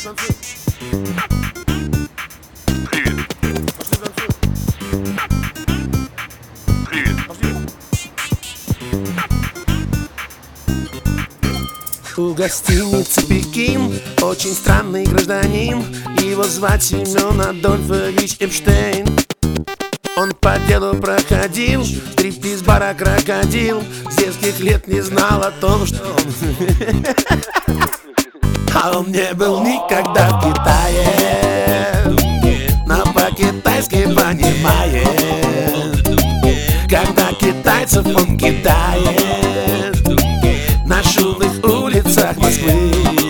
У гостиницы Пекин очень странный гражданин. Его звать Семен Адольфович Эпштейн. Он по делу проходил, стриптиз-бара крокодил. С детских лет не знал о том, что он а он не был никогда в Китае, но по-китайски понимает, когда китайцев он кидает на шумных улицах Москвы.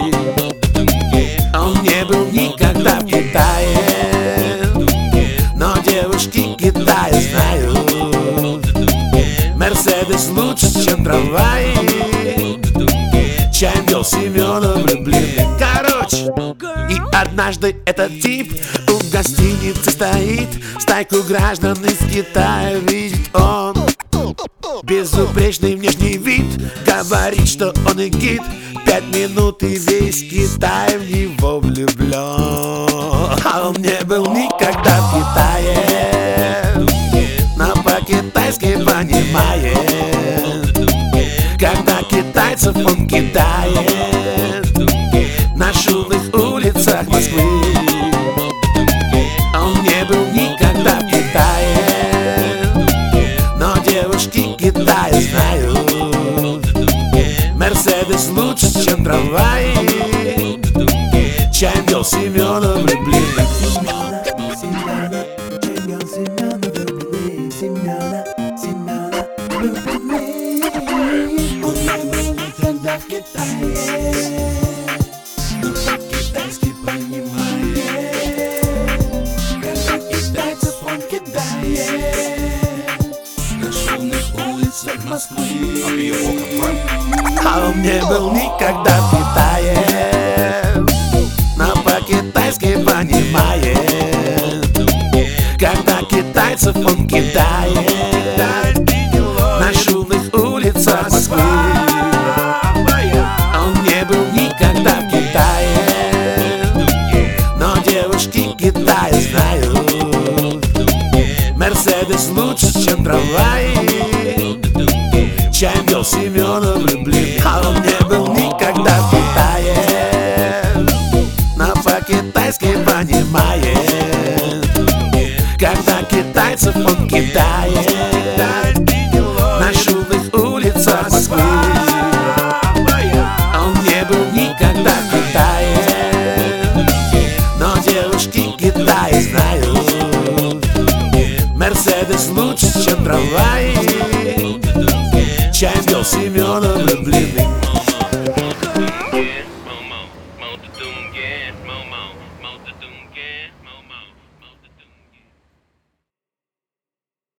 Он не был никогда в Китае, но девушки Китая знают. Мерседес лучше, чем трамвай, чем вел Семена влюбленный. Короче, и однажды этот тип у гостиницы стоит. Стайку граждан из Китая видит он. Безупречный внешний вид, говорит, что он и гид. 5 минут и весь Китай в него влюблен. А он не был никогда в Китае, но по-китайски понимает, когда китайцев он кидает на шумных улицах Москвы. Он не был никогда в Китае, но девушки Китая знают. Мерседес лучше, чем трамвай, чем вел Семена влюбленных. В Китае, но по-китайски понимает, когда китайцев он кидает на шумных улицах Москвы. А он не был никогда в Китае, но по-китайски понимает, когда китайцев он кидает на шумных улицах Москвы. Китая знают. Мерседес лучше, чем трамвай, чем вел Семена влюбленный. А он не был никогда в Китае, но по-китайски понимает, когда китайцев он кидает на шумных улицах Москвы. Он не был никогда в Китае, но девушки Китая знают. Мерседес лучше, чем трамвай, чем вел Семена влюбленный.